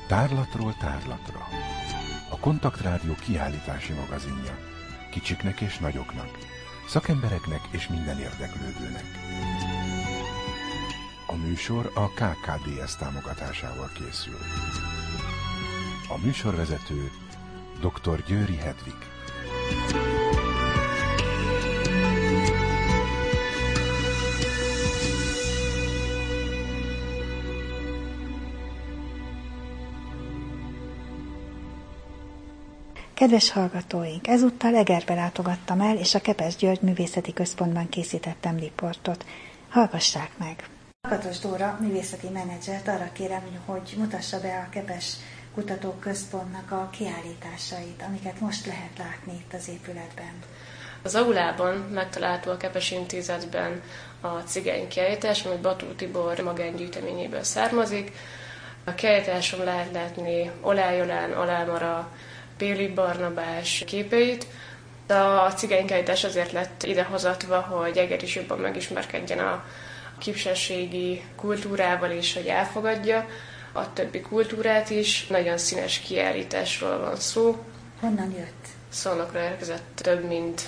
Tárlatról tárlatra. A Kontaktrádió kiállítási magazinja. Kicsiknek és nagyoknak, szakembereknek és minden érdeklődőnek. A műsor a KKDS támogatásával készül. A műsorvezető dr. Győri Hedvig. Kedves hallgatóink, ezúttal Egerbe látogattam el, és a Kepes György Művészeti Központban készítettem riportot. Hallgassák meg! Lakatos Dóra művészeti menedzsert arra kérem, hogy mutassa be a Kepes Kutatóközpontnak a kiállításait, amiket most lehet látni itt az épületben. Az aulában megtalálható a Kepes Intézetben a cigány kiállítás, ami Bató Tibor magángyűjteményéből származik. A kiállításon lehet látni Olály Jolán, Alámara, Béli Barnabás képeit. A cigánykiállítás azért lett idehozatva, hogy Eger is jobban megismerkedjen a kisebbségi kultúrával és hogy elfogadja a többi kultúrát is. Nagyon színes kiállításról van szó. Honnan jött? Szolnokra érkezett több mint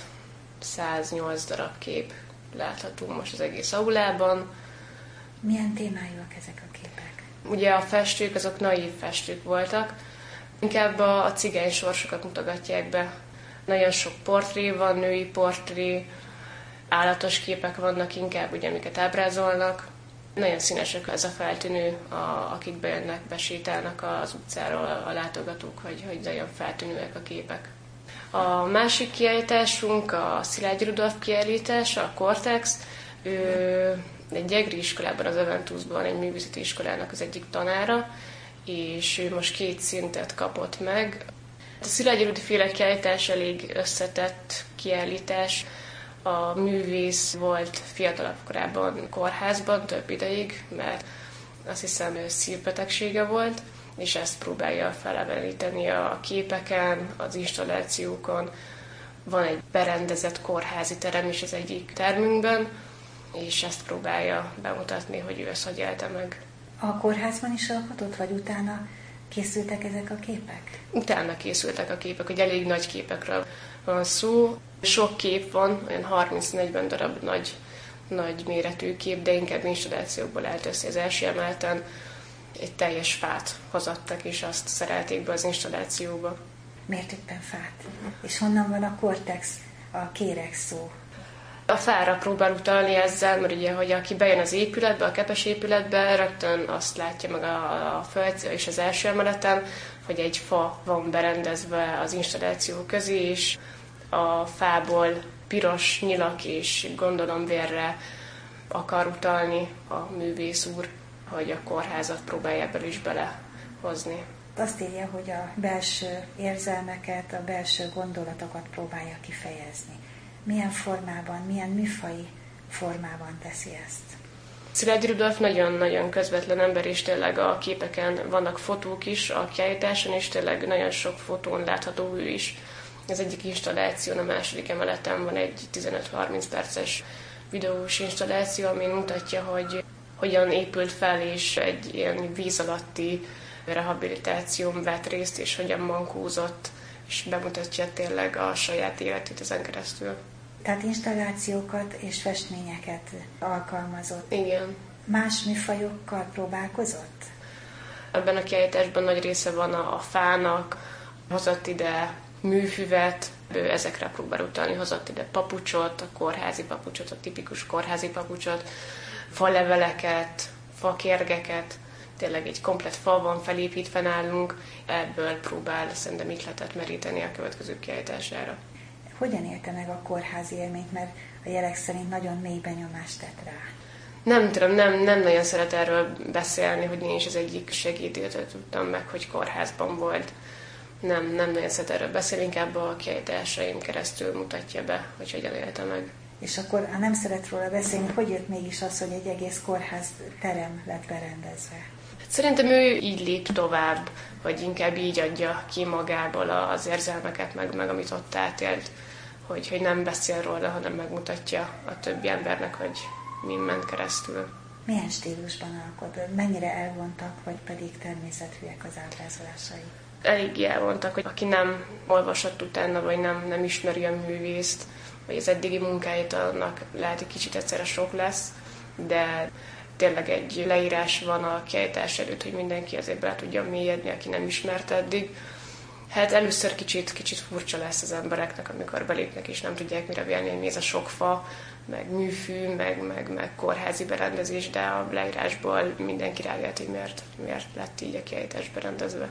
108 darab kép látható most az egész aulában. Milyen témájúak ezek a képek? Ugye a festők, azok naív festők voltak. Inkább a cigány sorsokat mutogatják be. Nagyon sok portré van, női portré, állatos képek vannak inkább, ugye, amiket ábrázolnak. Nagyon színesek ez a feltűnő, akik bejönnek, besétálnak az utcáról a látogatók, hogy nagyon feltűnőek a képek. A másik kiállításunk a Szilágyi Rudolf kiállítás, a Cortex. Ő egy egri iskolában, az Eventusban, egy művészeti iskolának az egyik tanára, és ő most 2 szintet kapott meg. A Szilágyi Rudi féle kiállítás elég összetett kiállítás. A művész volt fiatalabb korában kórházban több ideig, mert azt hiszem szívbetegsége volt, és ezt próbálja felemelíteni a képeken, az installációkon. Van egy berendezett kórházi terem is az egyik termünkben, és ezt próbálja bemutatni, hogy ő ezt hogy élte meg. A kórházban is alkotott, vagy utána készültek ezek a képek? Utána készültek a képek, hogy elég nagy képekről van szó. Sok kép van, olyan 30-40 darab nagy méretű kép, de inkább installációkból állt össze. Az első emeleten egy teljes fát hozattak, és azt szerelték be az installációba. Miért éppen fát? És honnan van a cortex, a kéreg szó? A fára próbál utalni ezzel, mert ugye, hogy aki bejön az épületbe, a Kepes épületbe, rögtön azt látja meg a föld és az első emeleten, hogy egy fa van berendezve az installáció közé, és a fából piros nyilak és gondolomvérre akar utalni a művész úr, hogy a kórházat próbálja ebből is belehozni. Azt írja, hogy a belső érzelmeket, a belső gondolatokat próbálja kifejezni. Milyen formában, milyen műfaji formában teszi ezt? Szilágyi Rudolf nagyon-nagyon közvetlen ember, és tényleg a képeken vannak fotók is a kiállításon, és tényleg nagyon sok fotón látható ő is. Az egyik installáción, a második emeleten van egy 15-30 perces videós installáció, ami mutatja, hogy hogyan épült fel, és egy ilyen víz alatti rehabilitáción vett részt, és hogyan mankózott, és bemutatja tényleg a saját életét ezen keresztül. Tehát installációkat és festményeket alkalmazott. Igen. Más műfajokkal próbálkozott? Ebben a kiállításban nagy része van a fának, hozott ide műfüvet, ezekre próbál utalni, hozott ide papucsot, a kórházi papucsot, a tipikus kórházi papucsot, faleveleket, fakérgeket, tényleg egy komplett fal van felépítve nálunk, ebből próbál szerintem ihletet meríteni a következő kiállítására. Hogyan élte meg a kórházi élményt, mert a jelek szerint nagyon mély benyomást tett rá? Nem tudom, nem nagyon szeret erről beszélni, hogy én is az egyik segédjétől tudtam meg, hogy kórházban volt. Nem nagyon szeret erről beszélni, inkább a kiállításaim keresztül mutatja be, hogy hogyan élte meg. És akkor, ha nem szeret róla beszélni, hogy jött mégis az, hogy egy egész kórház terem lett berendezve? Szerintem ő így lép tovább, vagy inkább így adja ki magából az érzelmeket, meg amit ott átélt, hogy nem beszél róla, hanem megmutatja a többi embernek, hogy min ment keresztül. Milyen stílusban alkot? Mennyire elvontak, vagy pedig természetűek az ábrázolásai? Eléggé elvontak, hogy aki nem olvasott utána, vagy nem ismeri a művészt, vagy az eddigi munkáit, annak lehet, hogy kicsit egyszerre sok lesz, de tényleg egy leírás van a kiállítás előtt, hogy mindenki azért bele tudja mélyedni, aki nem ismerte eddig. Hát először kicsit furcsa lesz az embereknek, amikor belépnek és nem tudják mire vélni, hogy mi ez a sok fa, meg műfű, meg kórházi berendezés, de a leírásból mindenki rájött, hogy miért lett így a kiállítás berendezve.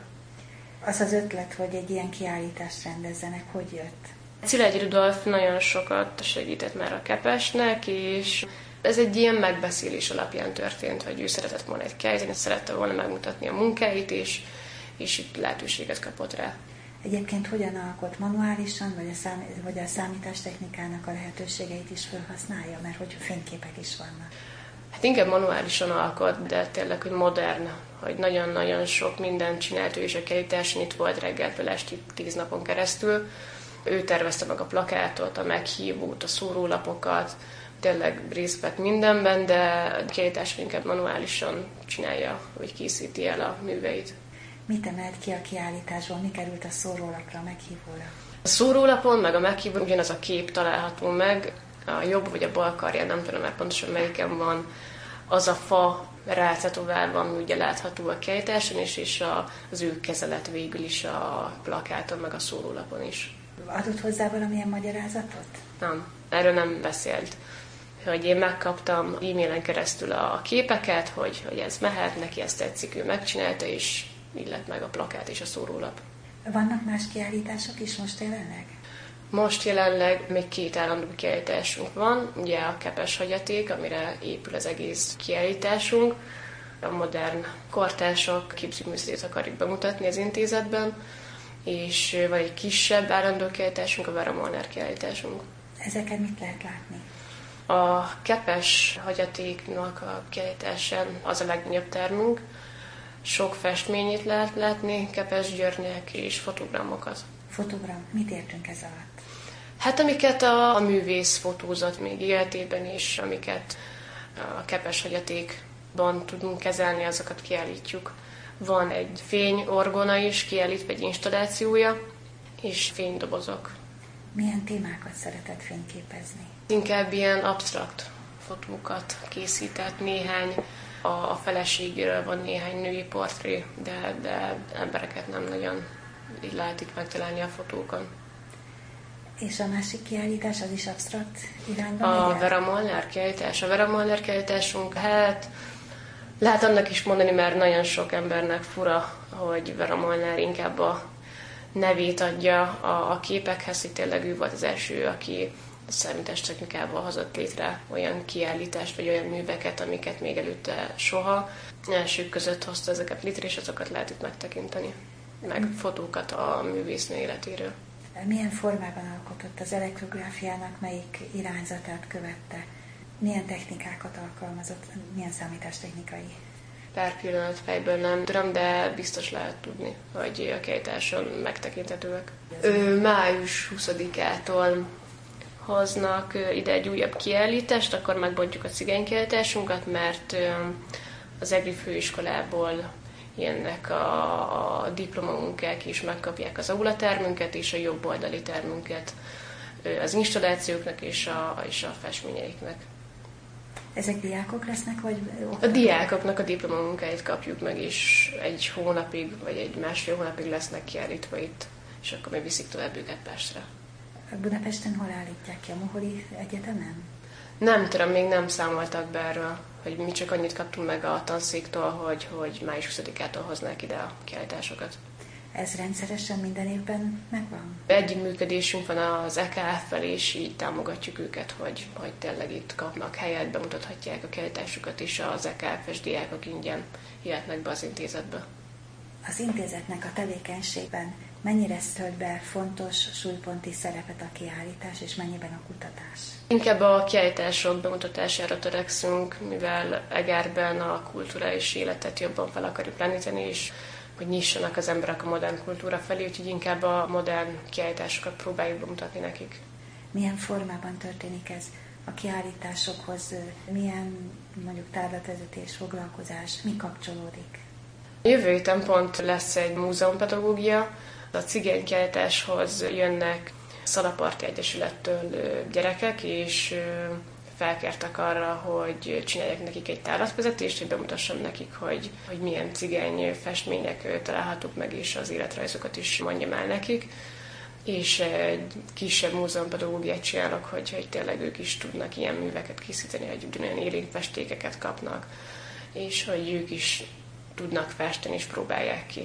Az az ötlet, hogy egy ilyen kiállítást rendezzenek, hogy jött? Szilágyi Rudolf nagyon sokat segített már a Kepesnek, és ez egy ilyen megbeszélés alapján történt, hogy ő szeretett volna egy kiállítani, szerette volna megmutatni a munkáit, és itt lehetőséget kapott rá. Egyébként hogyan alkot? Manuálisan, vagy a számítástechnikának a lehetőségeit is felhasználja? Mert hogy fényképek is vannak. Hát inkább manuálisan alkot, de tényleg, hogy modern, hogy nagyon-nagyon sok mindent csinált ő is a kiállításon, itt volt reggeltől estig 10 napon keresztül. Ő tervezte meg a plakátot, a meghívót, a szórólapokat, tényleg részt vett mindenben, de a kiállításon inkább manuálisan csinálja, vagy készíti el a műveit. Mit emelt ki a kiállításból? Mi került a szórólapra, a meghívóra? A szórólapon, meg a meghívón ugyanaz a kép található meg, a jobb vagy a bal karján, nem tudom már pontosan melyiken van, az a fa rátetoválva, ami ugye látható a kiállításon is, és az ő kezelet végül is a plakáton, meg a szórólapon is. Adott hozzá valamilyen magyarázatot? Nem, erről nem beszélt. Hogy én megkaptam e-mailen keresztül a képeket, hogy ez mehet, neki ezt tetszik, ő megcsinálta, és így lett meg a plakát és a szórólap. Vannak más kiállítások is most jelenleg? Most jelenleg még 2 állandó kiállításunk van, ugye a Kepes hagyaték, amire épül az egész kiállításunk. A modern kortársok képzőművészetét akarjuk bemutatni az intézetben, és van egy kisebb állandó kiállításunk, a Vera Molnár kiállításunk. Ezeken mit lehet látni? A Kepes hagyatéknak a kiállításán az a legnagyobb termünk. Sok festményét lehet látni Kepes Györgynek és fotogramokat. Fotogram? Mit értünk ez alatt? Hát amiket a művész fotózott még életében is, amiket a Kepes hagyatékban tudunk kezelni, azokat kiállítjuk. Van egy fényorgona is kiállítva, egy installációja, és fénydobozok. Milyen témákat szeretett fényképezni? Inkább ilyen absztrakt fotókat készített, néhány a feleségéről van néhány női portré, de embereket nem nagyon így lehet itt megtalálni a fotókon. És a másik kiállítás az is absztrakt irányban? A Vera Molnár kiállítás. A Vera Molnár kiállításunk, hát lehet annak is mondani, mert nagyon sok embernek fura, hogy Vera Molnár inkább a nevét adja a képekhez, hogy tényleg ő volt az első, aki számítástechnikával hozott létre olyan kiállítást, vagy olyan műveket, amiket még előtte soha. Elsők között hozta ezeket létre, és azokat lehet itt megtekinteni. Meg fotókat a művésznő életéről. Milyen formában alkotott? Az elektrográfiának melyik irányzatát követte? Milyen technikákat alkalmazott? Milyen számítástechnikai? Pár pillanat fejből nem tudom, de biztos lehet tudni, hogy a kiállításon megtekinthetőek. Május 20-ától hoznak ide egy újabb kiállítást, akkor megbontjuk a cigánykiállításunkat, mert az EGRI főiskolából jönnek a diplomamunkák is, megkapják az aulatermünket és a jobb oldali termünket az installációknak és a festményeiknek. Ezek diákok lesznek, vagy A diákoknak a diplomamunkáit kapjuk meg, és egy hónapig, vagy egy másfél hónapig lesznek kiállítva itt, és akkor még viszik tovább őket Pestre. Budapesten hol állítják ki? A Moholi Egyetemen? Nem tudom, még nem számoltak be erről, hogy mi csak annyit kaptunk meg a tanszéktől, hogy május 20-ától hoznák ide a kiállításokat. Ez rendszeresen minden évben megvan? Együttműködésünk van az EKF-fel, és így támogatjuk őket, hogy tényleg itt kapnak helyet, bemutathatják a kiállításukat, és az EKF-es diákok ingyen jöhetnek be az intézetbe. Az intézetnek a tevékenységben mennyire tölt be fontos súlyponti szerepet a kiállítás, és mennyiben a kutatás? Inkább a kiállítások bemutatására törekszünk, mivel Egerben a kulturális életet jobban fel akarjuk lendíteni, és hogy nyissanak az emberek a modern kultúra felé, úgyhogy inkább a modern kiállításokat próbáljuk bemutatni nekik. Milyen formában történik ez? a kiállításokhoz milyen mondjuk tárlatvezetés, foglalkozás, mi kapcsolódik? Jövő héten pont lesz egy múzeumpedagógia. A cigánykiállításhoz jönnek Szalaparti Egyesülettől gyerekek, és felkértek arra, hogy csináljak nekik egy tárlatvezetést, hogy bemutassam nekik, hogy milyen cigány festmények találhatók meg, és az életrajzokat is mondjam el nekik. És egy kisebb múzeumpedagógiát csinálok, hogy tényleg ők is tudnak ilyen műveket készíteni, hogy ugyanolyan élénk festékeket kapnak, és hogy ők is tudnak festeni, és próbálják ki.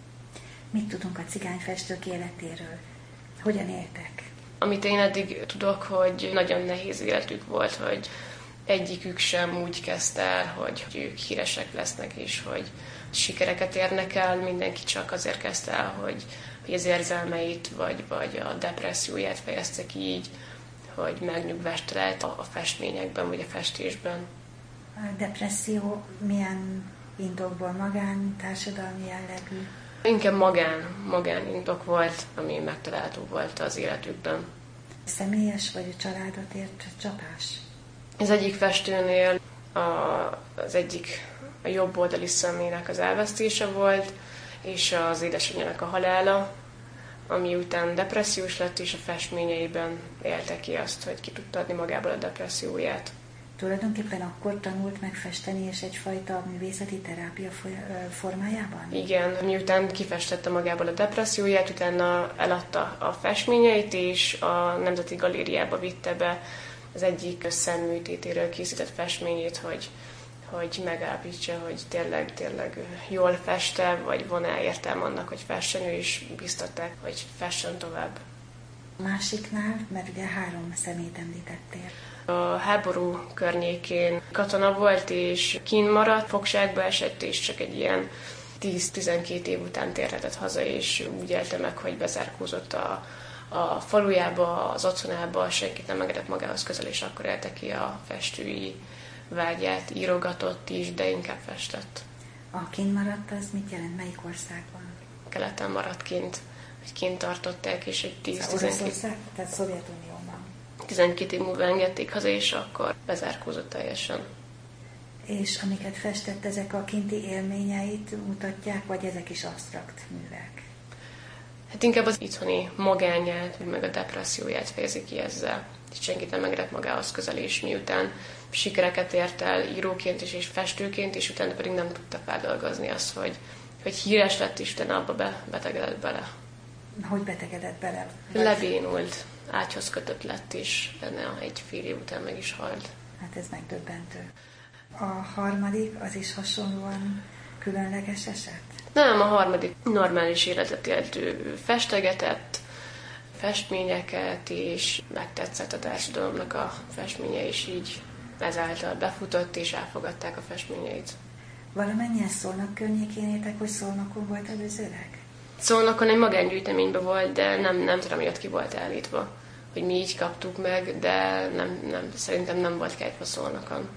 Mit tudunk a cigányfestők életéről? Hogyan éltek? Amit én eddig tudok, hogy nagyon nehéz életük volt, hogy egyikük sem úgy kezdte el, hogy ők híresek lesznek, és hogy sikereket érnek el, mindenki csak azért kezdte el, hogy az érzelmeit, vagy a depresszióját fejezte ki így, hogy megnyugvást talált a festményekben, vagy a festésben. A depresszió milyen indokból, magán, társadalmi jellegű? Inkább magán indok volt, ami megtalálható volt az életükben. Személyes vagy a családot ért csapás? Az egyik festőnél az egyik a jobb oldali szemének az elvesztése volt, és az édesanyjának a halála, ami után depressziós lett, és a festményeiben élte ki azt, hogy ki tudta adni magából a depresszióját. Tulajdonképpen akkor tanult meg festeni, és egyfajta művészeti terápia formájában? Igen, miután kifestette magából a depresszióját, utána eladta a festményeit, és a Nemzeti Galériába vitte be az egyik szemműtétéről készített festményét, hogy megállapítsa, hogy tényleg jól feste, vagy van-e értelme annak, hogy fessen, ő is biztatták, hogy fessen tovább. A másiknál, mert ugye 3 személyt említettél. A háború környékén katona volt, és kint maradt, fogságba esett, és csak egy ilyen 10-12 év után térhetett haza, és úgy élte meg, hogy bezárkózott a falujába, az otthonába, senkit nem engedett magához közel, és akkor élte ki a festői vágyát, írogatott is, de inkább festett. A kint maradt az mit jelent? Melyik országban? Keleten maradt kint, hogy kint tartották, és egy 10-12... Tehát Szovjetunióban. 12 év múlva engedték haza, és akkor bezárkózott teljesen. És amiket festett, ezek a kinti élményeit mutatják, vagy ezek is absztrakt művek? Hát inkább az itthoni magányát, meg a depresszióját fejezi ki ezzel. Senkit nem engedett magához közel, és miután sikereket ért el íróként is, és festőként, és utána pedig nem tudta feldolgozni azt, hogy híres lett, és utána abba betegedett bele. Hogy betegedett bele? Lebénult, ágyhoz kötött lett, és egy fél év után meg is halt. Hát ez megdöbbentő. A harmadik, az is hasonlóan különleges eset? Nem, a harmadik normális életet élt, ő festegetett festményeket, és megtetszett a társadalomnak a festménye, és így ezáltal befutott, és elfogadták a festményeit. Valamennyien Szolnok környékén éltek, hogy Szolnokon volt előzőleg? Szolnokon egy magángyűjteményben volt, de nem tudom, miatt ki volt állítva, hogy mi így kaptuk meg, de szerintem nem volt kegyve Szolnokon.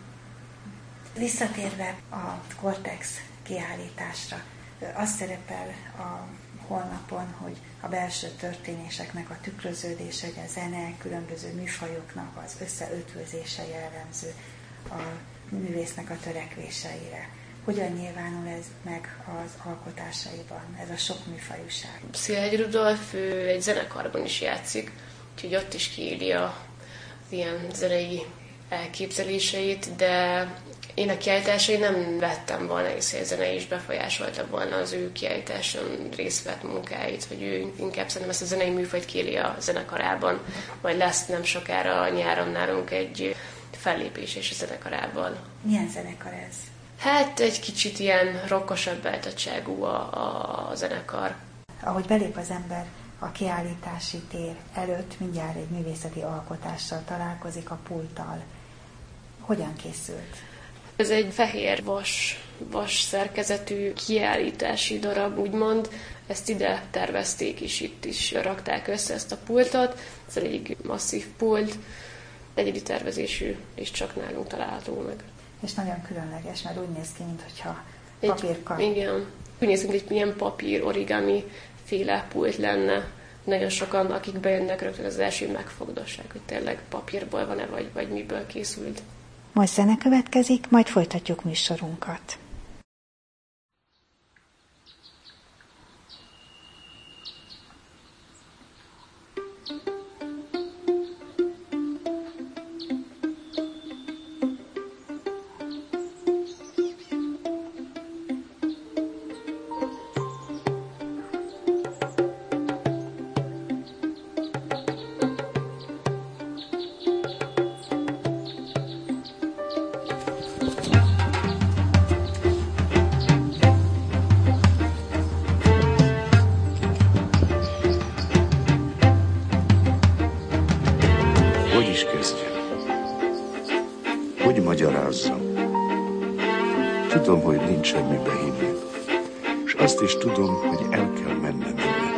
Visszatérve a Cortex kiállításra, az szerepel a honlapon, hogy a belső történéseknek a tükröződése, a zene, különböző műfajoknak az összeötvözése jellemző a művésznek a törekvéseire. Hogyan nyilvánul ez meg az alkotásaiban, ez a sok műfajúság? Szilágyi Rudolf egy zenekarban is játszik, úgyhogy ott is kiéli az ilyen zenei elképzeléseit, de én a kiállításai nem vettem volna észre, hogy a zene is befolyásolta volna az ő kiállításon részt vett munkáit, hogy ő inkább szerintem ezt a zenei műfajt kéli a zenekarában, vagy lesz nem sokára nyáron nálunk egy fellépés és a zenekarával. Milyen zenekar ez? Hát egy kicsit ilyen rockosabb beállítottságú a zenekar. Ahogy belép az ember a kiállítási tér előtt, mindjárt egy művészeti alkotással találkozik, a pulttal. Hogyan készült? Ez egy fehér vas szerkezetű kiállítási darab, úgymond. Ezt ide tervezték, és itt is rakták össze ezt a pultot. Ez egy masszív pult, egyedi tervezésű, és csak nálunk található meg. És nagyon különleges, mert úgy néz ki, mintha papírkar. Igen. Úgy néz ki, hogy egy ilyen papír origami féle pult lenne, Nagyon sokan, akik bejönnek, rögtön az első megfogdossák, hogy tényleg papírból van-e, vagy miből készült. Most zene következik, majd folytatjuk műsorunkat. Tudom, hogy nincs semmibe hinni, és azt is tudom, hogy el kell mennem innen.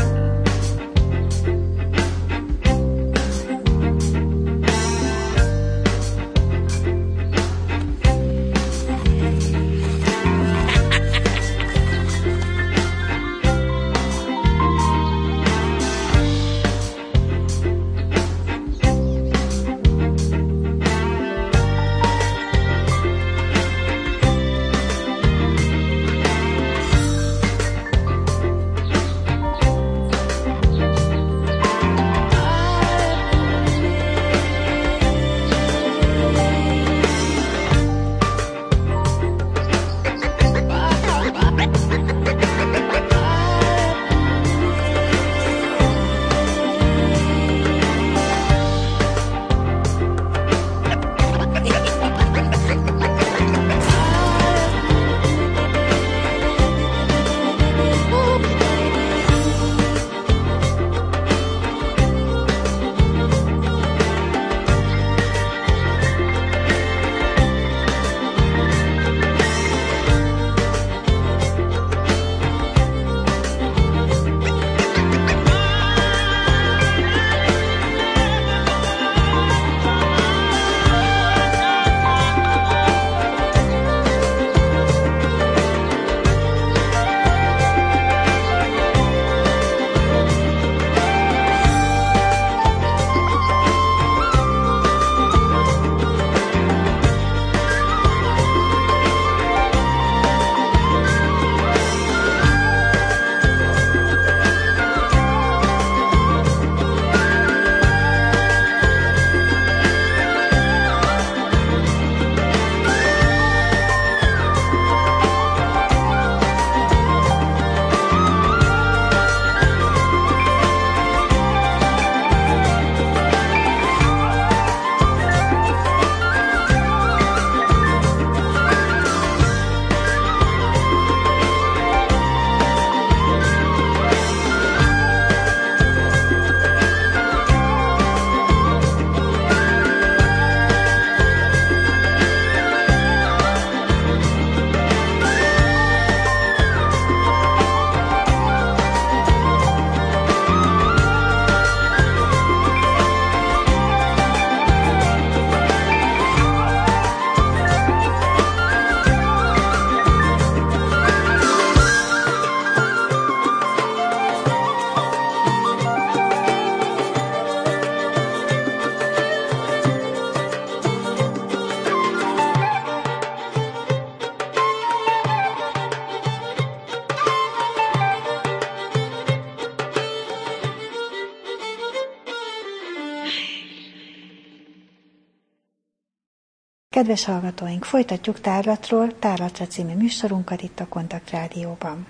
Kedves hallgatóink, folytatjuk Tárlatról, Tárlatra című műsorunkat itt a Kontakt Rádióban.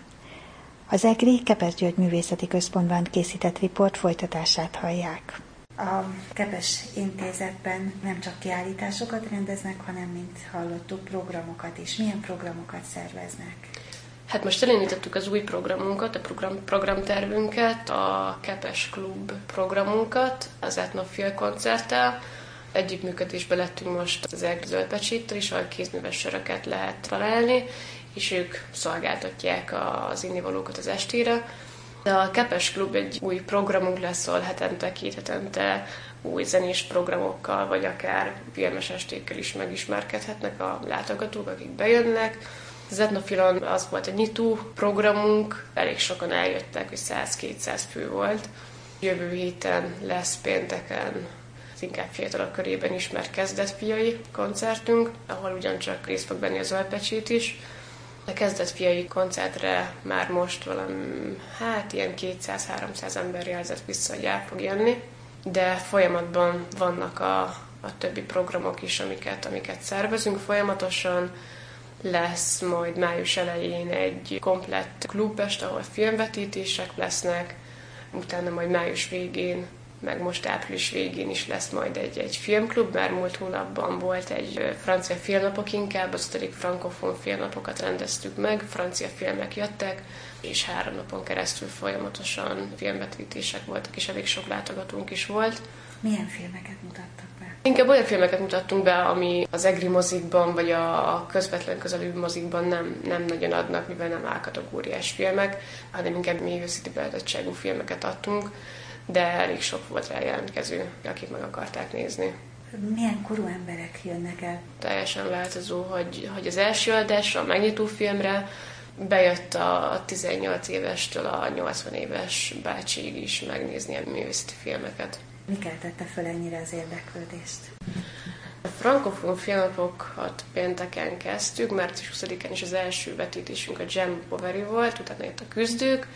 Az EGRI Kepes György Művészeti Központban készített riport folytatását hallják. A Kepes Intézetben nem csak kiállításokat rendeznek, hanem, mint hallottuk, programokat is. Milyen programokat szerveznek? Hát most elindítottuk az új programunkat, a programtervünket, a Kepes Klub programunkat, az Etnofil koncerttel. Együttműködésbe lettünk most az EGRI Zöldpecséttel is, ahol kézműves söröket lehet találni, és ők szolgáltatják az innivalókat az estére. De a Kepes Klub egy új programunk lesz, ahol hetente, 2 hetente új zenés programokkal, vagy akár filmes estékkel is megismerkedhetnek a látogatók, akik bejönnek. Az Etnofilon az volt a nyitó programunk, elég sokan eljöttek, hogy 100-200 fő volt. Jövő héten lesz pénteken az inkább fiatalok körében ismert kezdetfiai koncertünk, ahol ugyancsak részt fog venni a Zöldpecsét is. A kezdetfiai koncertre már most ilyen 200-300 ember jelzett vissza, hogy el fog jönni, de folyamatban vannak a többi programok is, amiket szervezünk folyamatosan. Lesz majd május elején egy komplett klubest, ahol filmvetítések lesznek, utána majd május végén, meg most április végén is lesz majd egy filmklub, mert múlt hónapban volt egy francia filmnapok inkább, az 5. frankofon filmnapokat rendeztük meg, francia filmek jöttek, és 3 napon keresztül folyamatosan filmvetítések voltak, és elég sok látogatónk is volt. Milyen filmeket mutattak be? Inkább olyan filmeket mutattunk be, ami az egri mozikban, vagy a közvetlen közelű mozikban nem nagyon adnak, mivel nem A-kategóriás filmek, hanem inkább művészeti beállítottságú filmeket adtunk, de elég sok volt rá jelentkező, akik meg akarták nézni. Milyen korú emberek jönnek el? Teljesen változó, hogy az első adásra, a megnyitó filmre bejött a 18 évestől a 80 éves bácsiig is megnézni a művészeti filmeket. Mi keltette föl ennyire az érdeklődést? A frankofon filmnapokat pénteken kezdtük, március 20-án is az első vetítésünk a Jam Poveri volt, utána jött a Küzdők,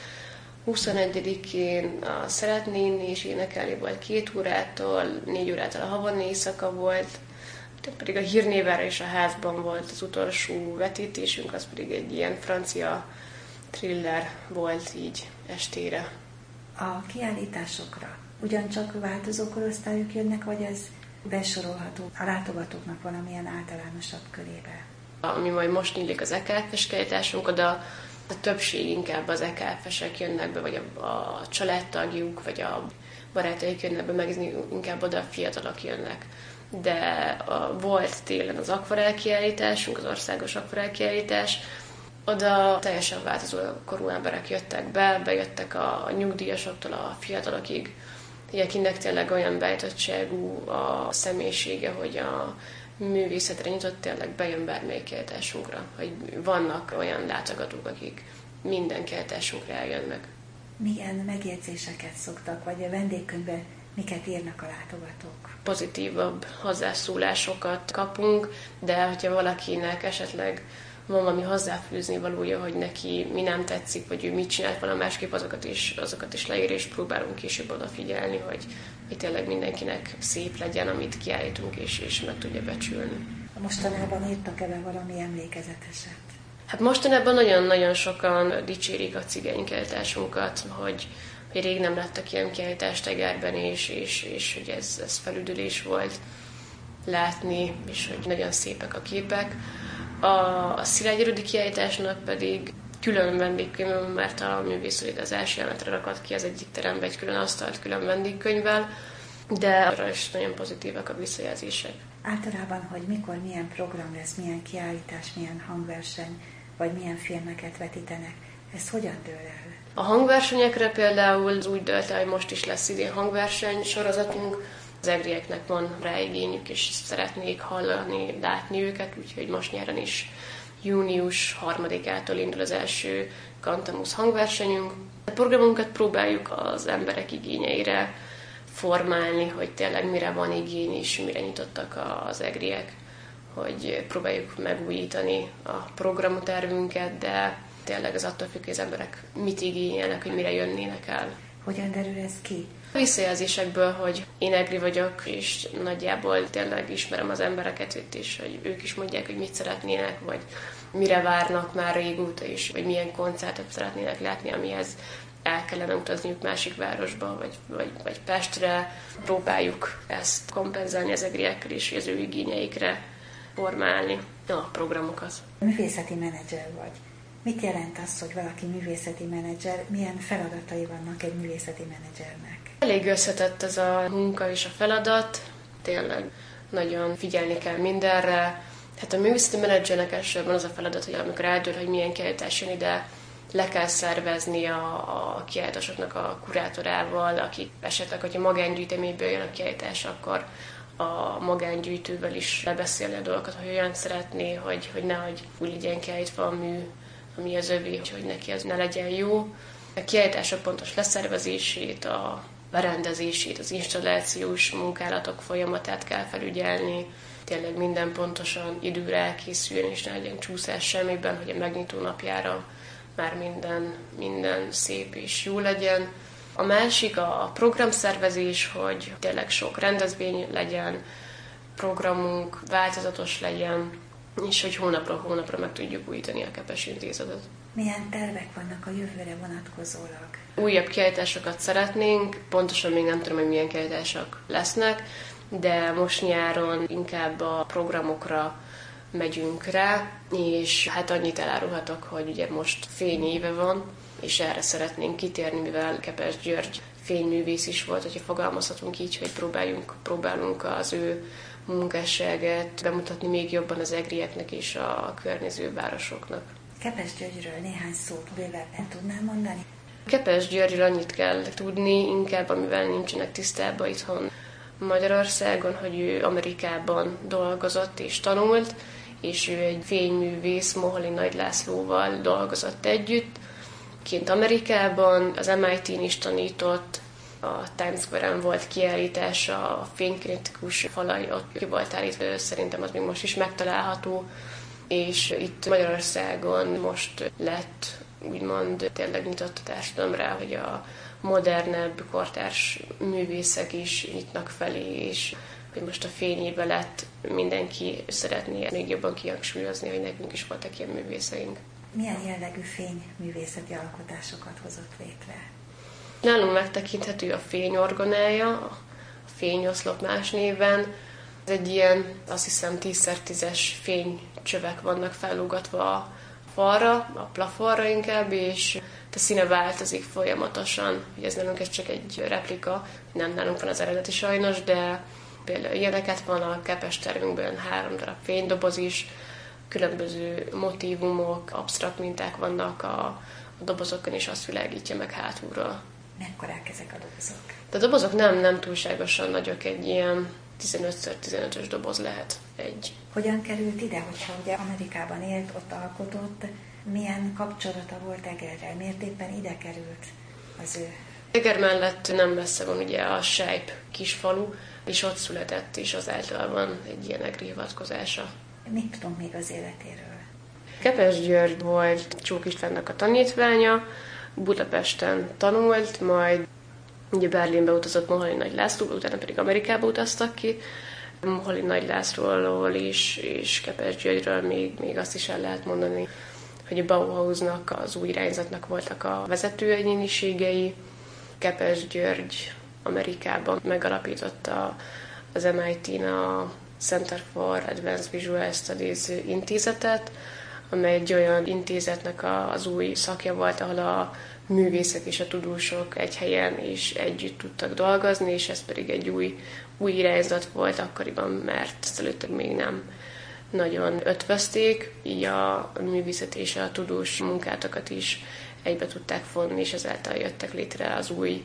21-én a Szeretnénni és énekelni volt 2 órától, 4 órától a Havana éjszaka volt, pedig a Hírnévára és a Házban volt az utolsó vetítésünk, az pedig egy ilyen francia thriller volt így estére. A kiállításokra ugyancsak változó korosztályok jönnek, vagy ez besorolható a látogatóknak valamilyen általánosabb körébe? Ami majd most nyílik az EKF-es kiállításunk, oda a többség inkább az EKF-esek jönnek be, vagy a családtagjuk, vagy a barátaik jönnek be, meg inkább oda a fiatalok jönnek. De volt télen az akvarell kiállításunk, az országos akvarell kiállítás, oda teljesen változó korú emberek jöttek be, bejöttek a nyugdíjasoktól a fiatalokig, akinek tényleg olyan beállítottságú a személyisége, hogy a művészetre nyitott, tényleg bejön bármelyik kiállításunkra, hogy vannak olyan látogatók, akik minden kiállításunkra eljönnek. Milyen megjegyzéseket szoktak, vagy a vendégkönyvben miket írnak a látogatók? Pozitívabb hozzászólásokat kapunk, de hogyha valakinek esetleg van valami hozzáfűzni valója, hogy neki mi nem tetszik, vagy ő mit csinált volna másképp, azokat is leír, és próbálunk később odafigyelni, hogy tényleg mindenkinek szép legyen, amit kiállítunk, és meg tudja becsülni. Mostanában írtak ebben valami emlékezeteset? Hát mostanában nagyon-nagyon sokan dicsérik a cigánykiállításunkat, hogy rég nem láttak ilyen kiállítást Egerben, és hogy ez felüdülés volt látni, és hogy nagyon szépek a képek. A Szilágyi Rudi kiállításnak pedig külön vendégkönyv, mert a művész az első elemetre rakat ki az egyik terembe egy külön asztalt, külön vendégkönyvvel, de arra is nagyon pozitívak a visszajelzések. Általában, hogy mikor, milyen program lesz, milyen kiállítás, milyen hangverseny, vagy milyen filmeket vetítenek, ez hogyan dől el? A hangversenyekre például úgy dölt el, hogy most is lesz idén hangverseny sorozatunk. Az egrieknek van rá igényük, és szeretnék hallani, látni őket, úgyhogy most nyáron is június 3-ától indul az első Cantamus hangversenyünk. A programunkat próbáljuk az emberek igényeire formálni, hogy tényleg mire van igény és mire nyitottak az egriek, hogy próbáljuk megújítani a programtervünket, de tényleg az attól függ, hogy az emberek mit igényelnek, hogy mire jönnének el. Hogyan derül ez ki? A visszajelzésekből, hogy én egri vagyok, és nagyjából tényleg ismerem az embereket, és hogy ők is mondják, hogy mit szeretnének, vagy mire várnak már régóta is, vagy milyen koncertet szeretnének látni, amihez el kellene utazniuk másik városba, vagy Pestre. Próbáljuk ezt kompenzálni az egriekkel is, hogy az ő igényeikre formálni a programokat. Művészeti menedzser vagy. Mit jelent az, hogy valaki művészeti menedzser? Milyen feladatai vannak egy művészeti menedzsernek? Elég összetett ez a munka és a feladat. Tényleg nagyon figyelni kell mindenre. Hát a művészeti menedzsernek elsősorban az a feladat, hogy amikor eldől, hogy milyen kiállítás jön ide, le kell szervezni a kiállításoknak a kurátorával, akik esetleg, hogyha magángyűjteményből jön a kiállítás, akkor a magángyűjtővel is lebeszélni a dolgokat, hogy olyan szeretné, hogy nehogy úgy legyen kiállítva a mű, ami az övé, hogy neki ez ne legyen jó. A kiállítások pontos leszervezését, a berendezését, az installációs munkálatok folyamatát kell felügyelni, tényleg minden pontosan időre elkészüljön, és ne legyen csúszás semmiben, hogy a megnyitó napjára már minden szép és jó legyen. A másik a programszervezés, hogy tényleg sok rendezvény legyen, programunk változatos legyen, és hogy hónapra meg tudjuk újítani a Kepes Intézetet. Milyen tervek vannak a jövőre vonatkozólag? Újabb kiállításokat szeretnénk, pontosan még nem tudom, hogy milyen kiállítások lesznek, de most nyáron inkább a programokra megyünk rá, és hát annyit elárulhatok, hogy ugye most fényéve van, és erre szeretnénk kitérni, mivel Kepes György fényművész is volt, hogyha fogalmazhatunk így, hogy próbálunk az ő munkásságát bemutatni még jobban az egrieknek és a környező városoknak. Kepes Györgyről néhány szót bővebben tudnál mondani? Kepes Györgyről annyit kell tudni, inkább amivel nincsenek tisztában itthon Magyarországon, hogy ő Amerikában dolgozott és tanult, és ő egy fényművész Moholy Nagy Lászlóval dolgozott együtt. Kint Amerikában, az MIT-n is tanított, a Times Square-en volt kiállítása, a fénykritikus falai ott ki volt állítva, szerintem az még most is megtalálható, és itt Magyarországon most lett úgymond tényleg nyitott a társadalom rá, hogy a modernebb, kortárs művészek is nyitnak felé, és hogy most a fényébe lett, mindenki szeretné még jobban kihangsúlyozni, hogy nekünk is voltak ilyen művészeink. Milyen jellegű fényművészeti alkotásokat hozott létre? Nálunk megtekinthető a fényorgonája, a fényoszlop más néven. Ez egy ilyen, azt hiszem 10x10-es fénycsövek vannak fellógatva a falra, a plafonra inkább, és a színe változik folyamatosan. Ugye ez nálunk ez csak egy replika, nem nálunk van az eredeti sajnos, de például ilyeneket van a Kepes termünkben, 3 darab fénydoboz is, különböző motívumok, absztrakt minták vannak a dobozokon, és azt világítja meg hátulról. Mekkorák ezek a dobozok? De a dobozok nem túlságosan nagyok, egy ilyen 15x15-ös doboz lehet egy. Hogyan került ide, hogyha ugye Amerikában élt, ott alkotott, milyen kapcsolata volt Egerrel? Miért éppen ide került az ő? Eger mellett nem messze van ugye a Sejp kisfalu, és ott született, és azáltal van egy ilyen egri hivatkozása. Mit tudunk még az életéről? Kepes György volt Csók Istvánnak a tanítványa, Budapesten tanult, majd ugye Berlinbe utazott Moholy Nagy Lászlóval, utána pedig Amerikába utaztak ki. Moholy Nagy Lászlóról is, és Kepes Györgyről még azt is el lehet mondani, hogy a Bauhausnak, az új irányzatnak voltak a vezető egyéniségei. Kepes György Amerikában megalapította az MIT-n a Center for Advanced Visual Studies intézetet, amely egy olyan intézetnek az új szakja volt, ahol a művészek és a tudósok egy helyen és együtt tudtak dolgozni, és ez pedig egy új irányzat volt akkoriban, mert ezt előtte még nem nagyon ötvözték, így a művészet és a tudós munkátokat is egybe tudták fonni, és ezáltal jöttek létre az új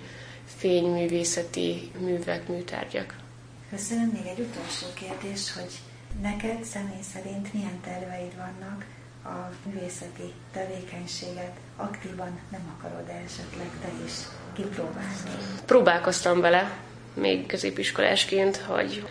fényművészeti művek, műtárgyak. Köszönöm. Még egy utolsó kérdés, hogy neked személy szerint milyen terveid vannak a művészeti tevékenységet aktívan nem akarod esetleg te is kipróbálni? Próbálkoztam vele, még középiskolásként, hogy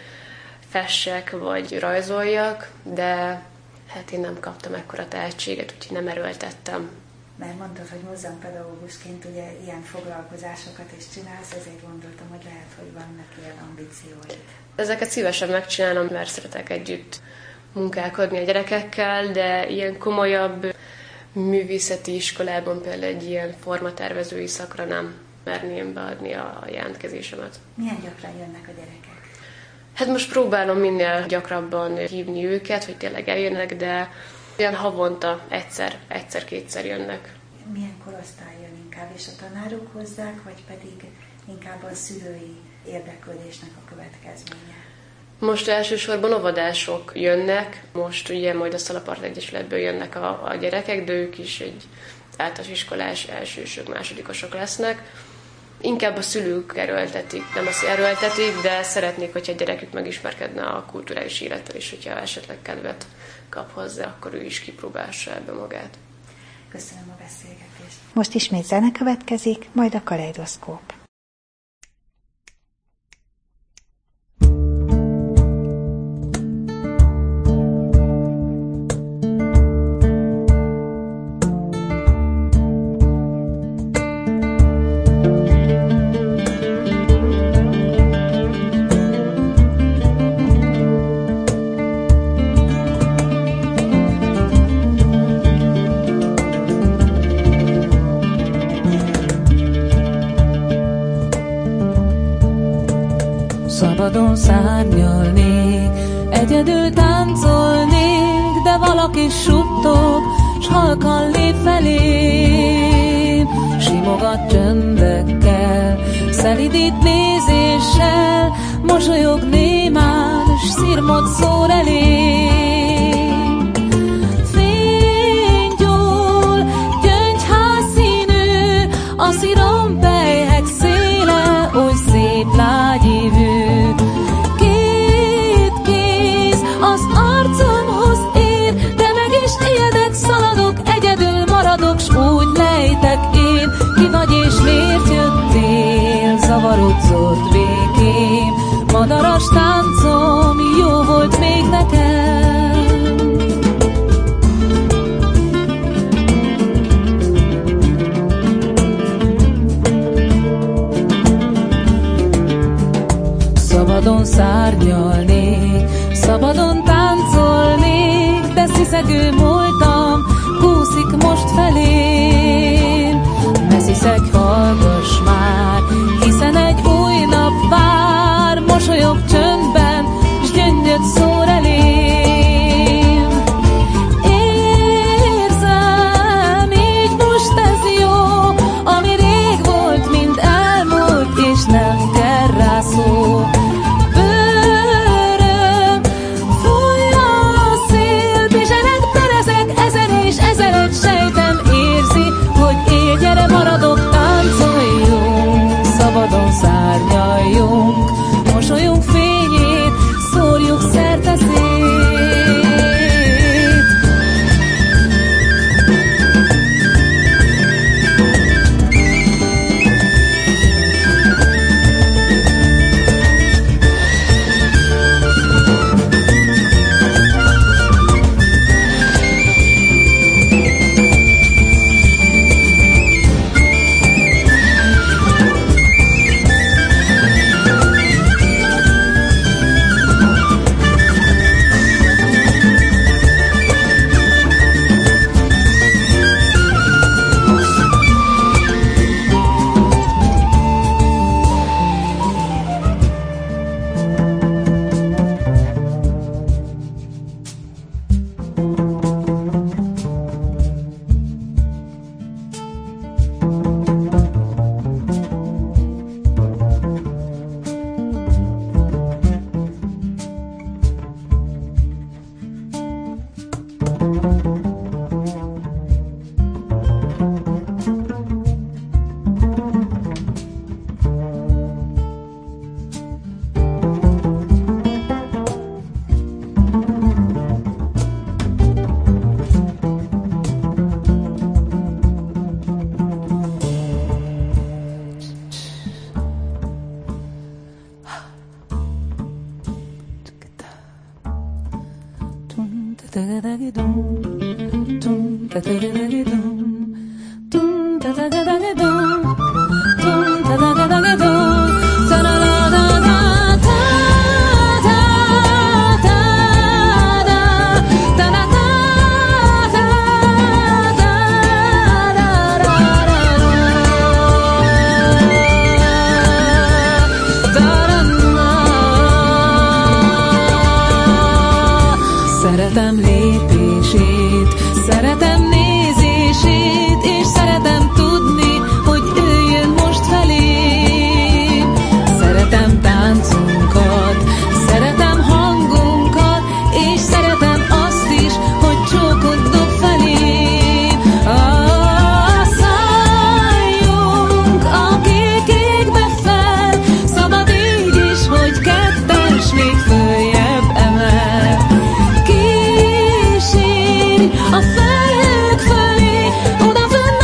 fessek vagy rajzoljak, de hát én nem kaptam ekkora tehetséget, úgyhogy nem erőltettem. Mert mondtad, hogy múzeumpedagógusként ugye ilyen foglalkozásokat is csinálsz, ezért gondoltam, hogy lehet, hogy vannak ilyen ambícióid. Ezeket szívesen megcsinálom, mert szeretek együtt munkálkodni a gyerekekkel, de ilyen komolyabb művészeti iskolában például egy ilyen formatervezői szakra nem merném beadni a jelentkezésemet. Milyen gyakran jönnek a gyerekek? Hát most próbálom minél gyakrabban hívni őket, hogy tényleg eljönnek, de olyan havonta egyszer-kétszer jönnek. Milyen korosztály jön inkább, és a tanárok hozzák, vagy pedig inkább a szülői érdeklődésnek a következménye? Most elsősorban óvodások jönnek, most ugye majd a Szalapart Egyesületből jönnek a gyerekek, de ők is egy általános iskolás elsősök, másodikosok lesznek. Inkább a szülők erőltetik, nem azt erőltetik, de szeretnék, hogyha a gyerekük megismerkedne a kulturális élettel, és hogyha esetleg kedvet kap hozzá, akkor ő is kipróbálsa ebbe magát. Köszönöm a beszélgetést. Most ismét zene következik, majd a kaleidoszkóp. Szabadon szárnyalnék, egyedül táncolnék, de valaki suttog, s halkan lép felém. Simogat csöndekkel, szelidít nézéssel, mosolyog némán, s szirmot szól elém. Fénygyúl, gyöngyhászínű, a szirompelyhek széle, oly szép lágyívű. Két kéz az arcomhoz ér, de meg is ijedek, szaladok, egyedül maradok, s úgy lejtek én. Ki vagy és miért jöttél, zavarodzott békém, madaras táncom jó volt még nekem. Szabadon szárnyalnék, szabadon táncolnék, de sziszegő múltam, kúszik most felém. Ne sziszegj, hallgass már, hiszen egy új nap vár, mosolyog csöndben, s gyöngyöt szór elém. Érzem, így most ez jó, ami rég volt, mind elmúlt, és nem kell rá szó. Bőröm, fújja a szél, bizsereg, perezek, ezer és ezeret sejtem érzi, hogy él, gyere, maradok, táncoljunk, szabadon szárnyaljunk, mosolyunk fényét, szórjuk szerte szét. Szeretem lépését, szeretem nézését, és szeretem tudni, hogy ő jön most felém. Szeretem táncunkat, szeretem hangunkat, és szeretem azt is, hogy csókot dob felém. Szálljunk a kék égbe fel, szabad így is, hogy kettes még följebb emel. A felhők fölé, odafönn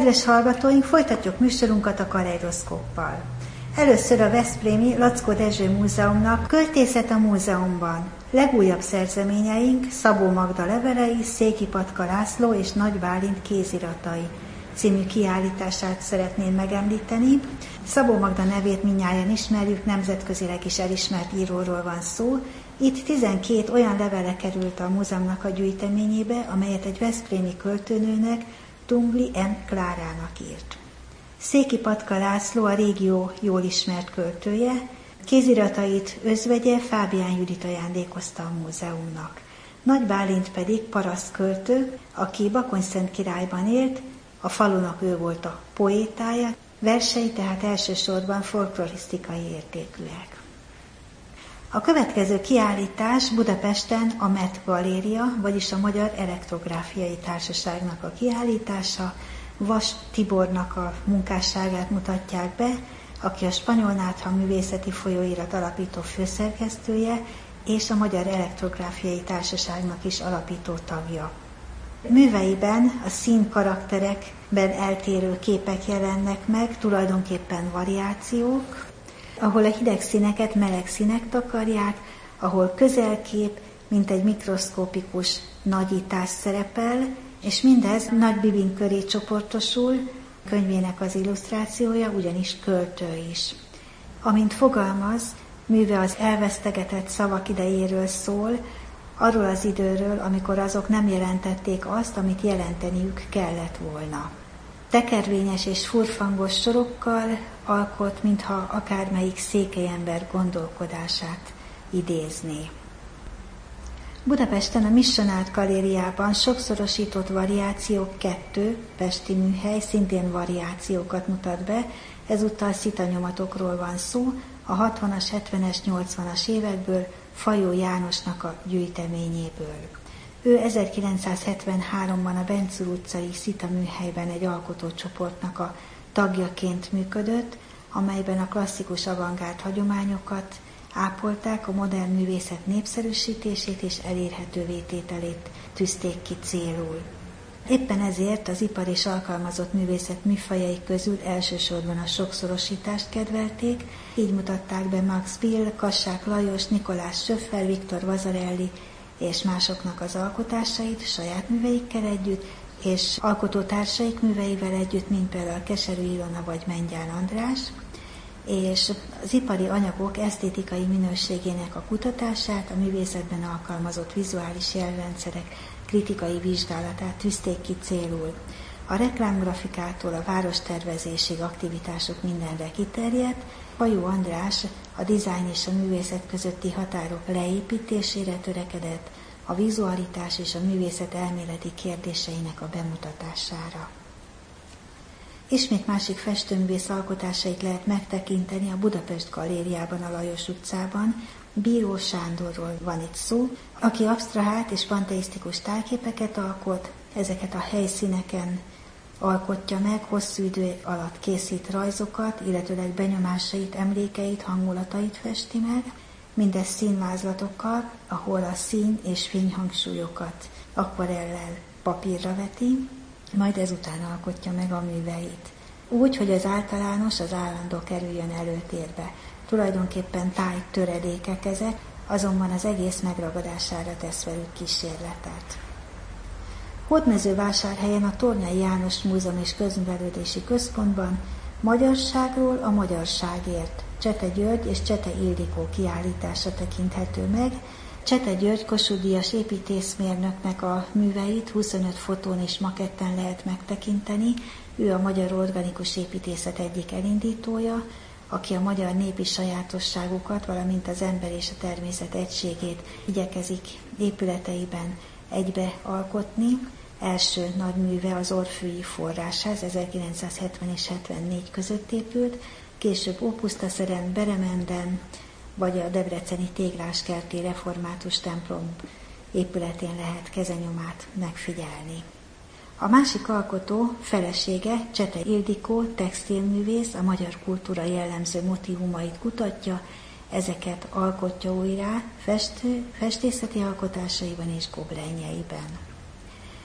Kedves hallgatóink, folytatjuk műsorunkat a kaleidoszkóppal. Először a veszprémi Laczko Dezső Múzeumnak Költészet a múzeumban. Legújabb szerzeményeink Szabó Magda levelei, Széki Patka László és Nagy Bálint kéziratai című kiállítását szeretném megemlíteni. Szabó Magda nevét mindnyájan ismerjük, nemzetközileg is elismert íróról van szó. Itt 12 olyan levele került a múzeumnak a gyűjteményébe, amelyet egy veszprémi költőnőnek, Tungli M. Klárának írt. Széki Patka László a régió jól ismert költője, kéziratait özvegye Fábián Judit ajándékozta a múzeumnak. Nagy Bálint pedig parasztköltő, aki Bakonyszentkirályban élt, a falunak ő volt a poétája, versei tehát elsősorban folklorisztikai értékűek. A következő kiállítás Budapesten a MET Galéria, vagyis a Magyar Elektrográfiai Társaságnak a kiállítása. Vas Tibornak a munkásságát mutatják be, aki a Spanyol Nátha Művészeti Folyóirat alapító főszerkesztője, és a Magyar Elektrográfiai Társaságnak is alapító tagja. Műveiben a színkarakterekben eltérő képek jelennek meg, tulajdonképpen variációk, ahol a hideg színeket meleg színek takarják, ahol közelkép, mint egy mikroszkópikus nagyítás szerepel, és mindez Nagy Bibin köré csoportosul, könyvének az illusztrációja, ugyanis költő is. Amint fogalmaz, műve az elvesztegetett szavak idejéről szól, arról az időről, amikor azok nem jelentették azt, amit jelenteniük kellett volna. Tekervényes és furfangos sorokkal alkot, mintha akármelyik székelyember gondolkodását idézné. Budapesten a Missionárt Galériában sokszorosított variációk 2 pesti műhely szintén variációkat mutat be, ezúttal szitanyomatokról van szó, a 60-as, 70-es, 80-as évekből Fajó Jánosnak a gyűjteményéből. Ő 1973-ban a Bencúr utcai Szita műhelyben egy alkotócsoportnak a tagjaként működött, amelyben a klasszikus avantgárd hagyományokat ápolták, a modern művészet népszerűsítését és elérhetővé tételét tűzték ki célul. Éppen ezért az ipar és alkalmazott művészet műfajai közül elsősorban a sokszorosítást kedvelték, így mutatták be Max Bill, Kassák Lajos, Nikolás Söffer, Viktor Vazarelli és másoknak az alkotásait saját műveikkel együtt, és alkotótársaik műveivel együtt, mint például Keserű Ilona vagy Mengyál András, és az ipari anyagok esztétikai minőségének a kutatását, a művészetben alkalmazott vizuális jelrendszerek kritikai vizsgálatát tűzték ki célul. A reklámgrafikától a várostervezésig aktivitások mindenre kiterjedt, Fajó András a dizájn és a művészet közötti határok leépítésére törekedett, a vizualitás és a művészet elméleti kérdéseinek a bemutatására. Ismét másik festőművész alkotásait lehet megtekinteni a Budapest Galériában, a Lajos utcában. Bíró Sándorról van itt szó, aki absztrahált és panteisztikus tájképeket alkot, ezeket a helyszíneken alkotja meg, hosszú idő alatt készít rajzokat, illetőleg benyomásait, emlékeit, hangulatait festi meg, mindez színvázlatokkal, ahol a szín és fényhangsúlyokat akvarellel papírra veti, majd ezután alkotja meg a műveit. Úgy, hogy az általános, az állandó kerüljön előtérbe. Tulajdonképpen tájtöredékek ezek, azonban az egész megragadására tesz velük kísérletet. Hódmezővásárhelyen a Tornyai János Múzeum és Közművelődési Központban Magyarságról a magyarságért Csete György és Csete Ildikó kiállítása tekinthető meg. Csete György Kossuth-díjas építészmérnöknek a műveit 25 fotón és maketten lehet megtekinteni. Ő a magyar organikus építészet egyik elindítója, aki a magyar népi sajátosságokat, valamint az ember és a természet egységét igyekezik épületeiben egybe alkotni. Első nagy műve az Orfűi Forrásház 1970 és 74 között épült, később Ópusztaszeren, Beremenden, vagy a debreceni Tégláskerti Református templom épületén lehet kezenyomát megfigyelni. A másik alkotó, felesége, Csete Ildikó, textilművész, a magyar kultúra jellemző motívumait kutatja, ezeket alkotja újrá, festészeti alkotásaiban és goblenjeiben.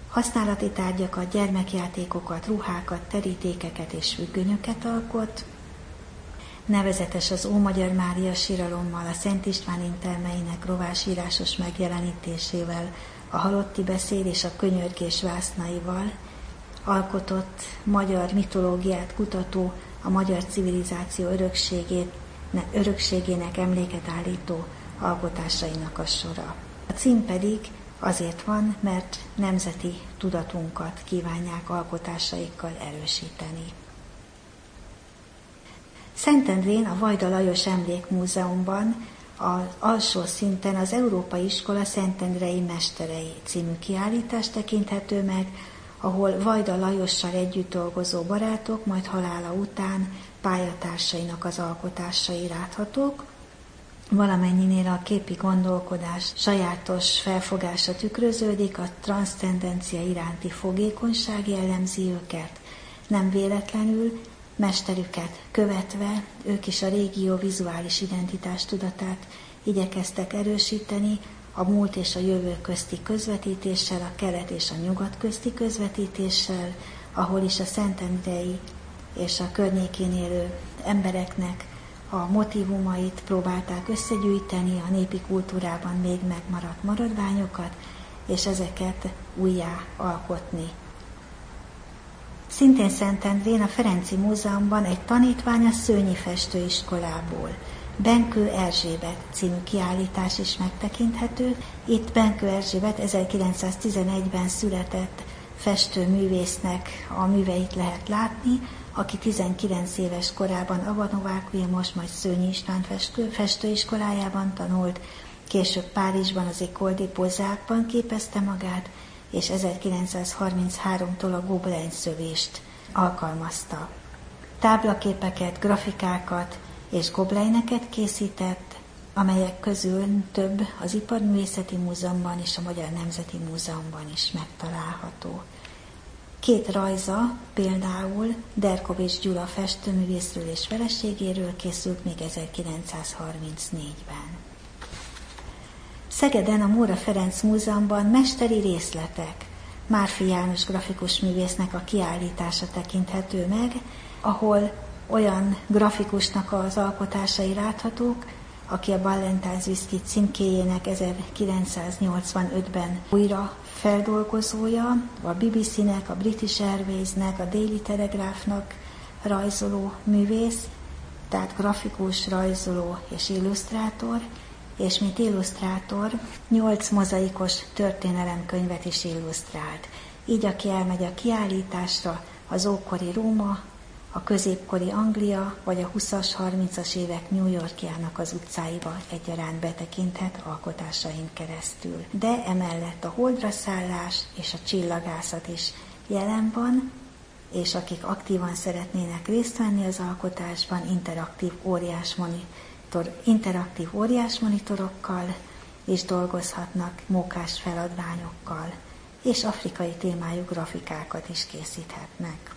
Használati tárgyakat, gyermekjátékokat, ruhákat, terítékeket és függönyöket alkot. Nevezetes az Ómagyar Mária síralommal, a Szent István intelmeinek rovásírásos megjelenítésével, a halotti beszéd és a könyörgés vásznaival alkotott magyar mitológiát kutató, a magyar civilizáció örökségének emléket állító alkotásainak a sora. A cím pedig azért van, mert nemzeti tudatunkat kívánják alkotásaikkal erősíteni. Szentendrén a Vajda Lajos Emlékmúzeumban az alsó szinten az Európai Iskola Szentendrei Mesterei című kiállítás tekinthető meg, ahol Vajda Lajossal együtt dolgozó barátok majd halála után pályatársainak az alkotásai láthatók. Valamennyinél a képi gondolkodás sajátos felfogása tükröződik, a transzcendencia iránti fogékonyság jellemzi őket. Nem véletlenül mesterüket követve ők is a régió vizuális identitás tudatát igyekeztek erősíteni, a múlt és a jövő közti közvetítéssel, a kelet és a nyugat közti közvetítéssel, ahol is a szentendrei és a környékén élő embereknek a motívumait próbálták összegyűjteni, a népi kultúrában még megmaradt maradványokat, és ezeket újjá alkotni. Szintén Szentendrén a Ferenci Múzeumban egy tanítvány a Szőnyi Festőiskolából, Benkő Erzsébet című kiállítás is megtekinthető. Itt Benkő Erzsébet 1911-ben született festőművésznek a műveit lehet látni, aki 19 éves korában Ava Vilmos, majd Szőnyi István festőiskolájában tanult, később Párizsban az École des Beaux-Arts-ban képezte magát, és 1933-tól a Gobelin szövést alkalmazta. Táblaképeket, grafikákat és gobleineket készített, amelyek közül több az Iparművészeti Múzeumban és a Magyar Nemzeti Múzeumban is megtalálható. 2 rajza, például Derkovics Gyula festőművészről és feleségéről készült még 1934-ben. Szegeden a Móra Ferenc Múzeumban mesteri részletek, Márfi János grafikus művésznek a kiállítása tekinthető meg, ahol olyan grafikusnak az alkotásai láthatók, aki a Ballantines Whisky címkéjének 1985-ben újra feldolgozója, a BBC-nek, a British Airways-nek, a Daily Telegraph-nak rajzoló művész, tehát grafikus, rajzoló és illusztrátor, és mint illusztrátor 8 mozaikos történelemkönyvet is illusztrált. Így aki elmegy a kiállításra, az ókori Róma, a középkori Anglia, vagy a 20-as, 30-as évek New Yorkjának az utcáiba egyaránt betekinthet alkotásain keresztül. De emellett a holdra szállás és a csillagászat is jelen van, és akik aktívan szeretnének részt venni az alkotásban, interaktív óriásmonitorokkal is dolgozhatnak, mókás feladványokkal, és afrikai témájú grafikákat is készíthetnek.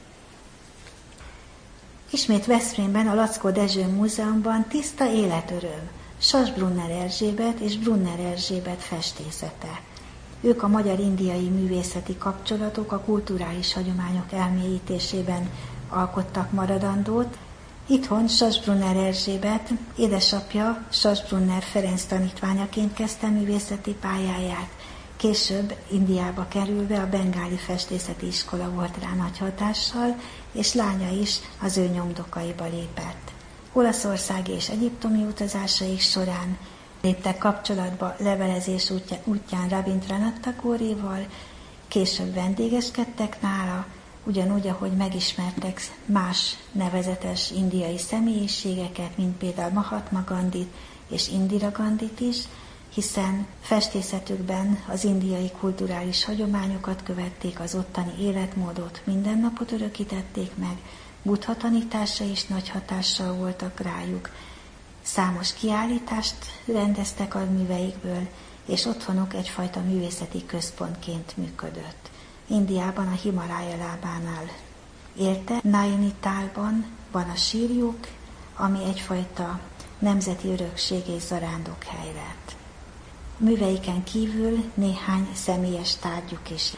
Ismét Veszprémben, a Laczkó Dezső Múzeumban tiszta életöröm, Sas-Brunner Erzsébet és Brunner Erzsébet festészete. Ők a magyar-indiai művészeti kapcsolatok, a kulturális hagyományok elmélyítésében alkottak maradandót. Itthon Sas-Brunner Erzsébet, édesapja Sas-Brunner Ferenc tanítványaként kezdte művészeti pályáját, később Indiába kerülve a bengáli festészeti iskola volt rá nagy hatással, és lánya is az ő nyomdokaiba lépett. Olaszországi és egyiptomi utazásaik során léptek kapcsolatba levelezés útján Rabindranath Tagore-val, később vendégeskedtek nála, ugyanúgy, ahogy megismertek más nevezetes indiai személyiségeket, mint például Mahatma Gandhit és Indira Gandhit is, hiszen festészetükben az indiai kulturális hagyományokat követték, az ottani életmódot, mindennapot örökítették meg, Buddha tanítása is nagy hatással voltak rájuk. Számos kiállítást rendeztek a műveikből, és otthonuk egyfajta művészeti központként működött. Indiában a Himalája lábánál élte, Nainitalban van a sírjuk, ami egyfajta nemzeti örökség és zarándokhely lett. Műveiken kívül néhány személyes tárgyuk is.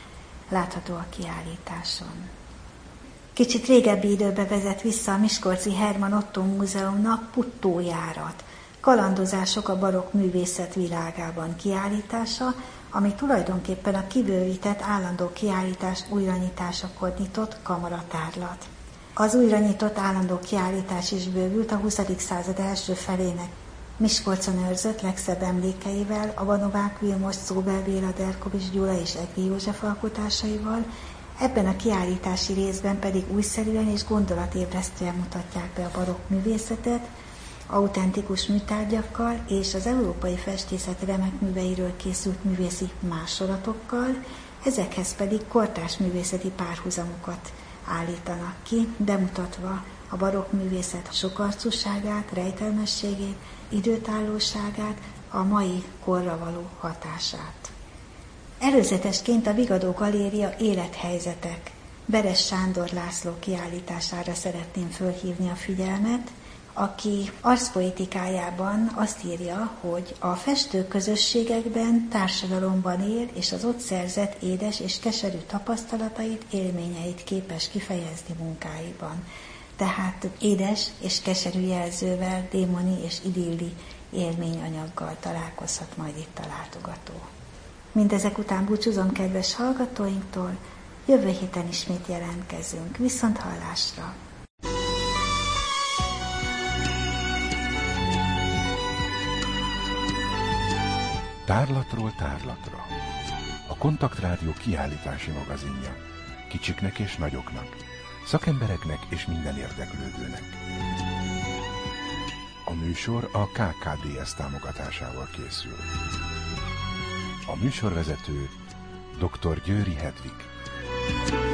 látható a kiállításon. Kicsit régebbi időbe vezet vissza a miskolci Herman Otto Múzeumnak Puttójárat, kalandozások a barokk művészet világában kiállítása, ami tulajdonképpen a kibővített állandó kiállítás újranyitásakor nyitott kamaratárlat. Az újra nyitott állandó kiállítás is bővült a 20. század első felének Miskolcon őrzött legszebb emlékeivel, a Novák Vilmos, Szóbel Béla, Derkovics Gyula és Egri József alkotásaival, ebben a kiállítási részben pedig újszerűen és gondolatébresztően mutatják be a barokk művészetet, autentikus műtárgyakkal és az európai festészet remek műveiről készült művészi másolatokkal, ezekhez pedig kortárs művészeti párhuzamokat állítanak ki, bemutatva a barokk művészet sokarcúságát, rejtelmességét, időtállóságát, a mai korra való hatását. Előzetesként a Vigadó Galéria élethelyzetek Beres Sándor László kiállítására szeretném fölhívni a figyelmet, aki arszpoetikájában azt írja, hogy a festő közösségekben, társadalomban él, és az ott szerzett édes és keserű tapasztalatait, élményeit képes kifejezni munkáiban. Tehát édes és keserű jelzővel, démoni és idilli élményanyaggal találkozhat majd itt a látogató. Mindezek után búcsúzom kedves hallgatóinktól, jövő héten ismét jelentkezünk. Viszont hallásra! Tárlatról tárlatra. A Kontaktrádió kiállítási magazinja. Kicsiknek és nagyoknak, szakembereknek és minden érdeklődőnek. A műsor a KKDS támogatásával készül. A műsorvezető dr. Győri Hedvig.